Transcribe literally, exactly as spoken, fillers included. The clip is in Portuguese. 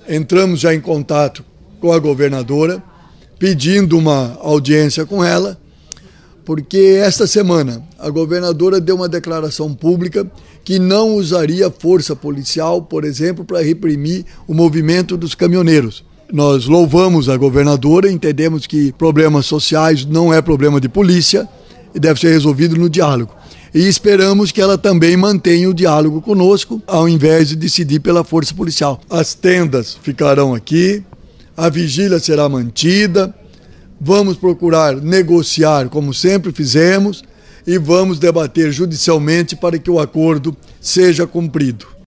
entramos já em contato com a governadora, pedindo uma audiência com ela, porque esta semana a governadora deu uma declaração pública que não usaria força policial, por exemplo, para reprimir o movimento dos caminhoneiros. Nós louvamos a governadora, entendemos que problemas sociais não é problema de polícia e deve ser resolvido no diálogo. E esperamos que ela também mantenha o diálogo conosco, ao invés de decidir pela força policial. As tendas ficarão aqui, a vigília será mantida, vamos procurar negociar como sempre fizemos e vamos debater judicialmente para que o acordo seja cumprido.